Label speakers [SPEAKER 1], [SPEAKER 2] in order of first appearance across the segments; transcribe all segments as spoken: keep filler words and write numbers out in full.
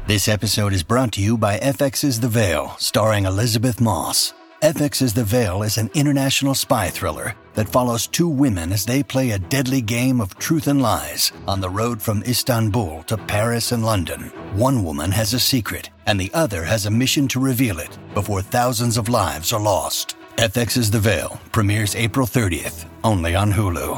[SPEAKER 1] This episode is brought to you by F X's The Veil, starring Elizabeth Moss. F X's The Veil is an international spy thriller that follows two women as they play a deadly game of truth and lies on the road from Istanbul to Paris and London. One woman has a secret, and the other has a mission to reveal it before thousands of lives are lost. F X's The Veil premieres April thirtieth, only on Hulu.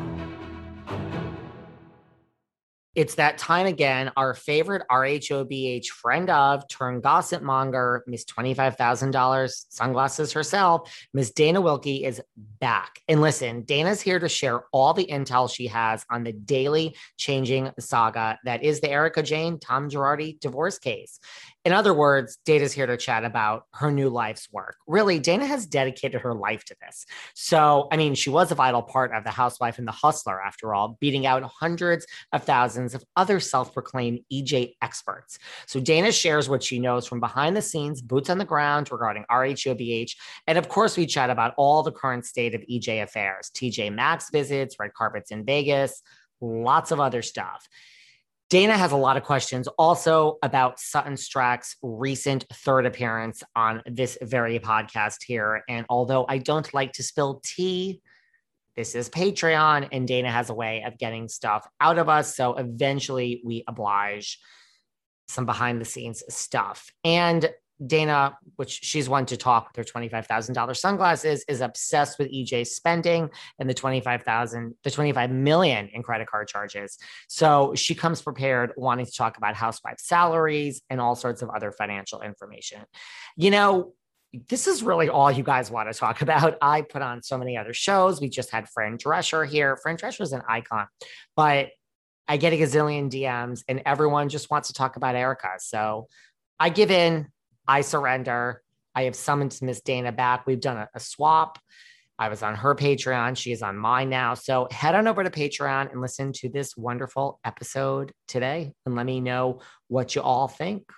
[SPEAKER 2] It's that time again. Our favorite R H O B H friend of, turned gossip monger, Miss twenty-five thousand dollars sunglasses herself, Miss Dana Wilkie is back. And listen, Dana's here to share all the intel she has on the daily changing saga that is the Erika Jayne, Tom Girardi divorce case. In other words, Dana's here to chat about her new life's work. Really, Dana has dedicated her life to this. So, I mean, she was a vital part of The Housewife and The Hustler, after all, beating out hundreds of thousands of other self-proclaimed E J experts. So Dana shares what she knows from behind the scenes, boots on the ground regarding R H O B H. And of course, we chat about all the current state of E J affairs, T J Maxx visits, red carpets in Vegas, lots of other stuff. Dana has a lot of questions also about Sutton Stracke's recent third appearance on this very podcast here. And although I don't like to spill tea, this is Patreon, and Dana has a way of getting stuff out of us. So eventually we oblige some behind the scenes stuff. And Dana, which she's one to talk with her twenty-five thousand dollars sunglasses, is obsessed with E J's spending and the twenty-five thousand, the twenty-five million in credit card charges. So she comes prepared, wanting to talk about housewife salaries and all sorts of other financial information. You know, this is really all you guys want to talk about. I put on so many other shows. We just had Fran Drescher here. Fran Drescher is an icon, but I get a gazillion D Ms and everyone just wants to talk about Erika. So I give in. I surrender. I have summoned Miss Dana back. We've done a, a swap. I was on her Patreon. She is on mine now. So head on over to Patreon and listen to this wonderful episode today. And let me know what you all think.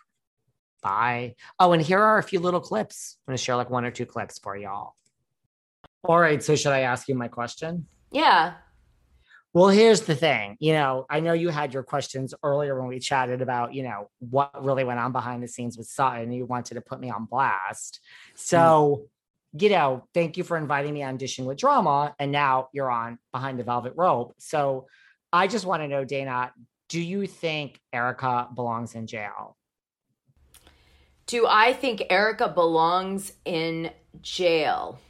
[SPEAKER 2] Bye. Oh, and here are a few little clips. I'm going to share like one or two clips for y'all. All right. So should I ask you my question?
[SPEAKER 3] Yeah.
[SPEAKER 2] Well, here's the thing. You know, I know you had your questions earlier when we chatted about, you know, what really went on behind the scenes with Sutton. You wanted to put me on blast. So, mm. you know, thank you for inviting me on Dishing with Drama. And now you're on Behind the Velvet Rope. So I just want to know, Dana, do you think Erika belongs in jail?
[SPEAKER 3] Do I think Erika belongs in jail?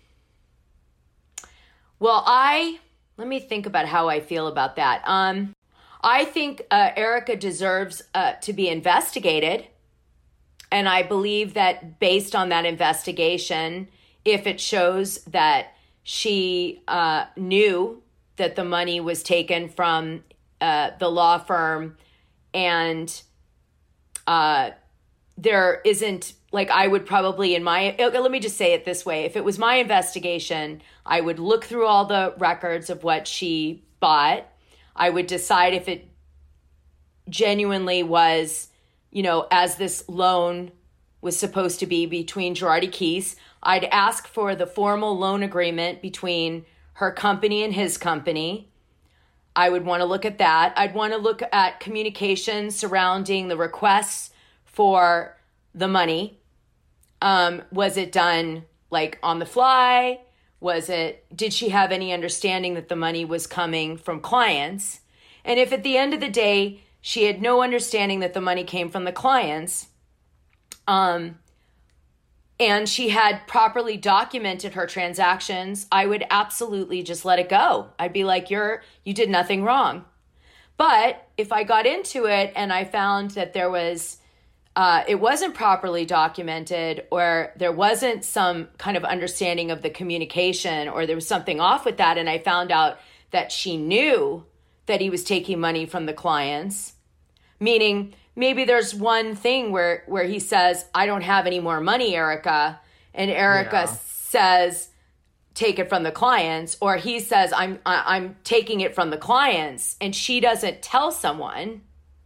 [SPEAKER 3] Well, I... Let me think about how I feel about that. Um, I think uh, Erika deserves uh, to be investigated. And I believe that based on that investigation, if it shows that she uh, knew that the money was taken from uh, the law firm and uh, there isn't, like, I would probably in my, let me just say it this way. If it was my investigation, I would look through all the records of what she bought. I would decide if it genuinely was, you know, as this loan was supposed to be between Girardi Keese. I'd ask for the formal loan agreement between her company and his company. I would want to look at that. I'd want to look at communication surrounding the requests for the money. Um, was it done like on the fly? Was it, did she have any understanding that the money was coming from clients? And if at the end of the day, she had no understanding that the money came from the clients, um, and she had properly documented her transactions, I would absolutely just let it go. I'd be like, you're, you did nothing wrong. But if I got into it and I found that there was Uh, it wasn't properly documented, or there wasn't some kind of understanding of the communication, or there was something off with that, and I found out that she knew that he was taking money from the clients, meaning maybe there's one thing where, where he says, I don't have any more money, Erika, and Erika yeah. says, take it from the clients, or he says, I'm I, I'm taking it from the clients, and she doesn't tell someone,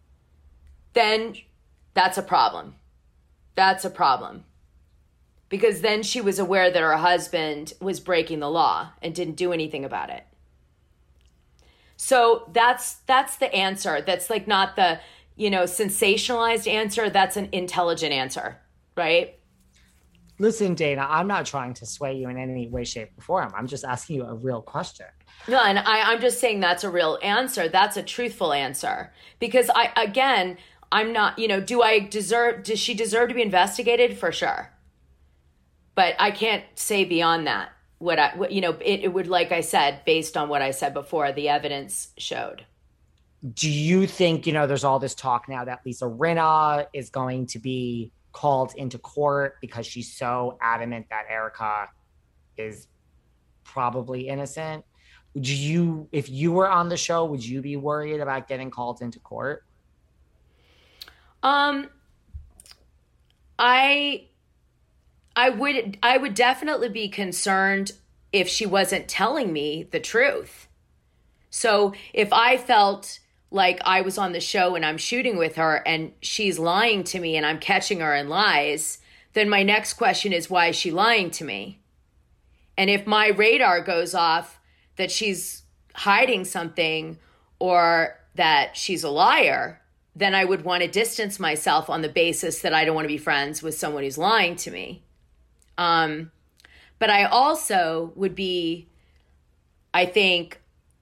[SPEAKER 3] then that's a problem. That's a problem. Because then she was aware that her husband was breaking the law and didn't do anything about it. So that's that's the answer. That's like not the, you know, sensationalized answer, that's an intelligent answer, right?
[SPEAKER 2] Listen, Dana, I'm not trying to sway you in any way, shape, or form. I'm just asking you a real question.
[SPEAKER 3] No, and I, I'm just saying that's a real answer. That's a truthful answer. Because I, again, I'm not, you know, do I deserve, does she deserve to be investigated? For sure. But I can't say beyond that. What I, what, you know, it, it would, like I said, based on what I said before, the evidence showed.
[SPEAKER 2] Do you think, you know, there's all this talk now that Lisa Rinna is going to be called into court because she's so adamant that Erika is probably innocent? Would you, if you were on the show, would you be worried about getting called into court?
[SPEAKER 3] Um, I, I would, I would definitely be concerned if she wasn't telling me the truth. So if I felt like I was on the show and I'm shooting with her and she's lying to me and I'm catching her in lies, then my next question is, why is she lying to me? And if my radar goes off that she's hiding something or that she's a liar, then I would want to distance myself on the basis that I don't want to be friends with someone who's lying to me. Um, but I also would be, I think,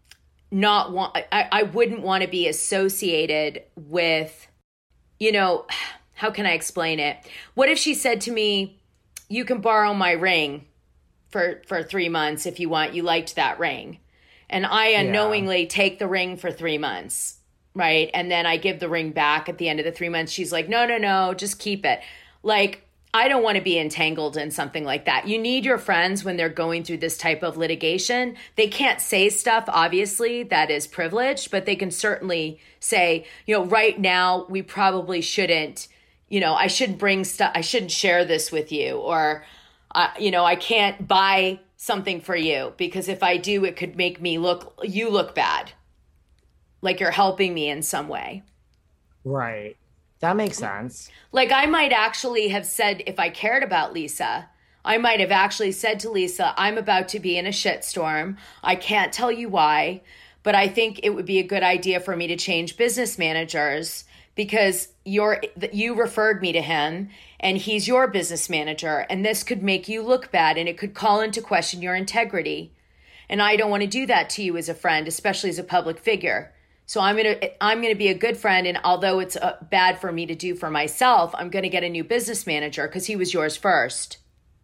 [SPEAKER 3] not want, I, I wouldn't want to be associated with, you know, how can I explain it? What if she said to me, you can borrow my ring for, for three months if you want, you liked that ring. And I unknowingly yeah. take the ring for three months, right? And then I give the ring back at the end of the three months. She's like, no, no, no, just keep it. Like, I don't want to be entangled in something like that. You need your friends when they're going through this type of litigation. They can't say stuff, obviously, that is privileged, but they can certainly say, you know, right now we probably shouldn't, you know, I shouldn't bring stuff, I shouldn't share this with you, or, uh, you know, I can't buy something for you because if I do, it could make me look, you look bad, like you're helping me in some way.
[SPEAKER 2] Right. That makes sense.
[SPEAKER 3] Like I might actually have said, if I cared about Lisa, I might have actually said to Lisa, I'm about to be in a shitstorm. I can't tell you why, but I think it would be a good idea for me to change business managers because you're, you referred me to him and he's your business manager. And this could make you look bad and it could call into question your integrity. And I don't want to do that to you as a friend, especially as a public figure. So I'm going to I'm going to be a good friend. And although it's uh, bad for me to do for myself, I'm going to get a new business manager because he was yours first.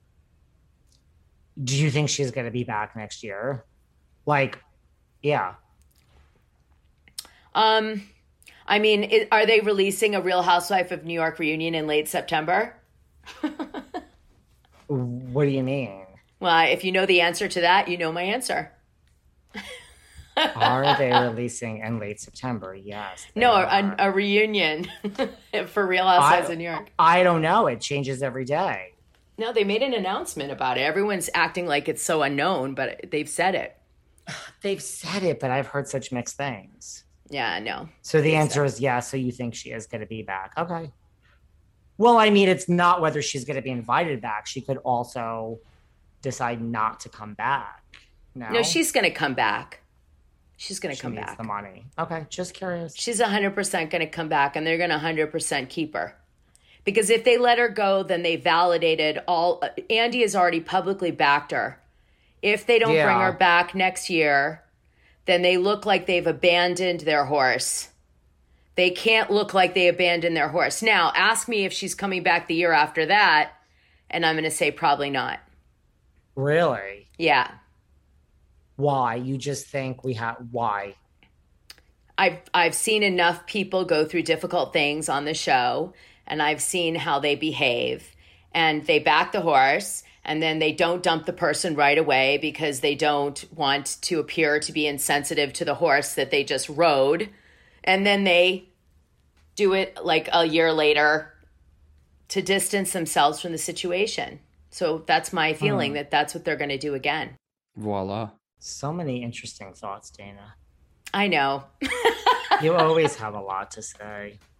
[SPEAKER 2] Do you think she's going to be back next year? Like, yeah.
[SPEAKER 3] Um, I mean, it, are they releasing a Real Housewife of New York reunion in late September?
[SPEAKER 2] What do you mean?
[SPEAKER 3] Well, if you know the answer to that, you know my answer.
[SPEAKER 2] Are they releasing in late September? Yes.
[SPEAKER 3] No, a, a reunion for Real Housewives
[SPEAKER 2] I,
[SPEAKER 3] of New York.
[SPEAKER 2] I don't know. It changes every day.
[SPEAKER 3] No, they made an announcement about it. Everyone's acting like it's so unknown, but they've said it.
[SPEAKER 2] They've said it, but I've heard such mixed things.
[SPEAKER 3] Yeah, no.
[SPEAKER 2] So the answer is yes. So you think she is going to be back. Okay. Well, I mean, it's not whether she's going to be invited back. She could also decide not to come back. No,
[SPEAKER 3] no she's going to come back. She's going to come back.
[SPEAKER 2] The money. Okay, just curious.
[SPEAKER 3] She's one hundred percent going to come back, and they're going to one hundred percent keep her. Because if they let her go, then they validated all... Andy has already publicly backed her. If they don't yeah. bring her back next year, then they look like they've abandoned their horse. They can't look like they abandoned their horse. Now, ask me if she's coming back the year after that, and I'm going to say probably not.
[SPEAKER 2] Really?
[SPEAKER 3] Yeah.
[SPEAKER 2] Why? You just think we have... Why?
[SPEAKER 3] I've, I've seen enough people go through difficult things on the show, and I've seen how they behave. And they back the horse, and then they don't dump the person right away because they don't want to appear to be insensitive to the horse that they just rode. And then they do it like a year later to distance themselves from the situation. So that's my feeling, mm. that that's what they're going to do again.
[SPEAKER 4] Voila.
[SPEAKER 2] So many interesting thoughts, Dana.
[SPEAKER 3] I know.
[SPEAKER 2] You always have a lot to say.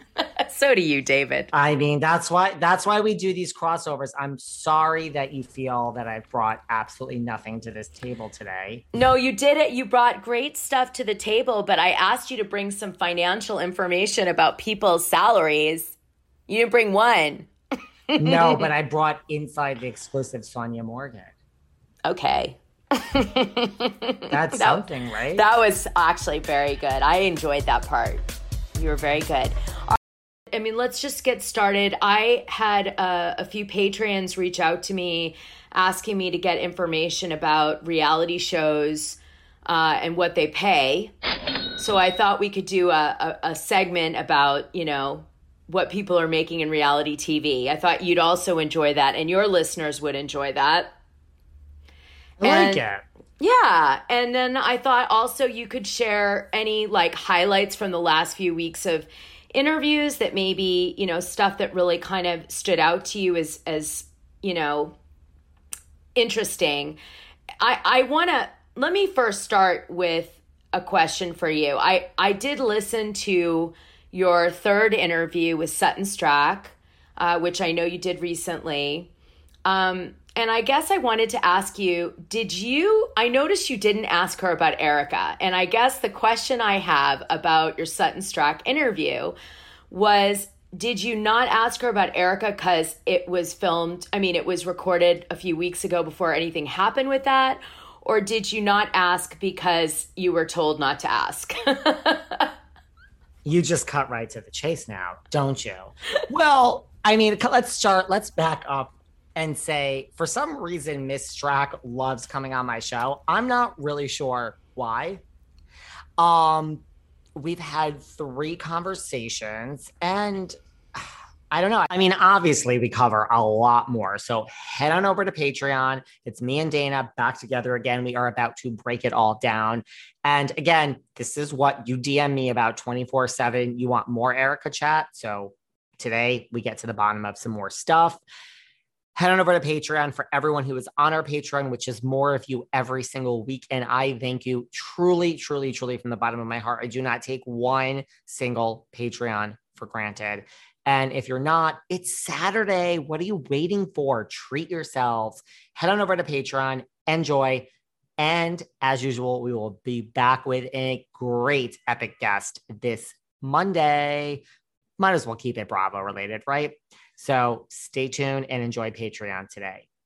[SPEAKER 3] So do you, David.
[SPEAKER 2] I mean, that's why that's why we do these crossovers. I'm sorry that you feel that I've brought absolutely nothing to this table today.
[SPEAKER 3] No, you did it. You brought great stuff to the table, but I asked you to bring some financial information about people's salaries. You didn't bring one.
[SPEAKER 2] No, but I brought inside the exclusive Sonia Morgan.
[SPEAKER 3] Okay.
[SPEAKER 2] That's
[SPEAKER 3] that,
[SPEAKER 2] something, right?
[SPEAKER 3] That was actually very good. I enjoyed that part. You were very good. I mean, let's just get started. I had uh, a few Patreons reach out to me asking me to get information about reality shows uh, and what they pay. So I thought we could do a, a, a segment about, you know, what people are making in reality T V. I thought you'd also enjoy that, and your listeners would enjoy that.
[SPEAKER 2] I
[SPEAKER 3] and,
[SPEAKER 2] like it.
[SPEAKER 3] Yeah. And then I thought also you could share any like highlights from the last few weeks of interviews that maybe, you know, stuff that really kind of stood out to you as, as, you know, interesting. I, I want to, let me first start with a question for you. I, I did listen to your third interview with Sutton Stracke, uh, which I know you did recently. Um, and I guess I wanted to ask you, did you, I noticed you didn't ask her about Erika. And I guess the question I have about your Sutton Stracke interview was, did you not ask her about Erika because it was filmed, I mean, it was recorded a few weeks ago before anything happened with that? Or did you not ask because you were told not to ask?
[SPEAKER 2] You just cut right to the chase now, don't you? Well, I mean, let's start, let's back up and say, for some reason, Miss Stracke loves coming on my show. I'm not really sure why. Um, we've had three conversations, and I don't know. I mean, obviously, we cover a lot more. So head on over to Patreon. It's me and Dana back together again. We are about to break it all down. And again, this is what you D M me about twenty-four seven. You want more Erika chat. So today we get to the bottom of some more stuff. Head on over to Patreon for everyone who is on our Patreon, which is more of you every single week. And I thank you truly, truly, truly from the bottom of my heart. I do not take one single Patreon for granted. And if you're not, it's Saturday. What are you waiting for? Treat yourselves. Head on over to Patreon. Enjoy. And as usual, we will be back with a great epic guest this Monday. Might as well keep it Bravo related, right? So stay tuned and enjoy Patreon today.